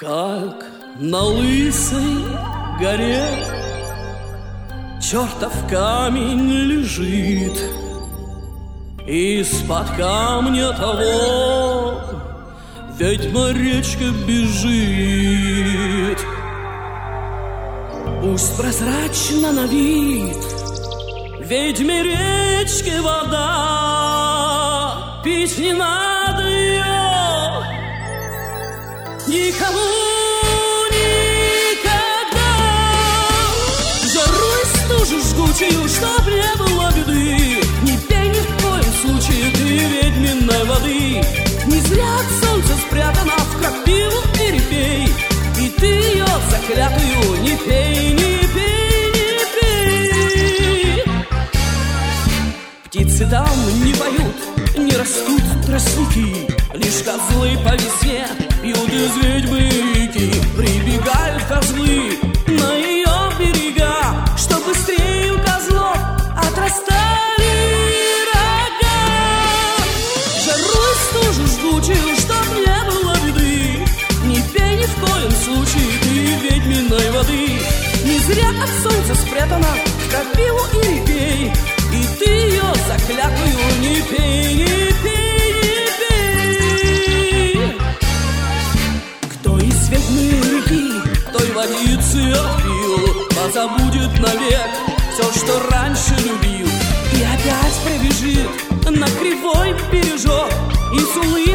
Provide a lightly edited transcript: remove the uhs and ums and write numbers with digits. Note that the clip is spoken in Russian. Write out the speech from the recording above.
Как на лысой горе чертов камень лежит, из-под камня того ведьма речка бежит. Пусть прозрачна на вид ведьме речки вода, пить не надо ее никому никогда. Жару и стужу жгучую, чтоб не было беды, не пей ни в коем случае ты ведьминой воды. Не зря от солнца спрятана в крапиву и репей, и ты ее заклятую не пей, не пей, не пей. Птицы там не поют, не растут тростники, лишь козлы по весне пьют из ведьмы реки. Прибегают козлы на ее берега, чтоб быстрее у козлов отрастали рога. Жару и стужу жгучую, чтоб не было беды, не пей ни в коем случае ты ведьминой воды. Не зря от солнца спрятана в крапиву и репей, и ты ее заклятую не пей, не пей, не пей. Кто из ведьмы реки той водицы отпил, позабудет навек все, что раньше любил, и опять пробежит на кривой бережок и с улыбкой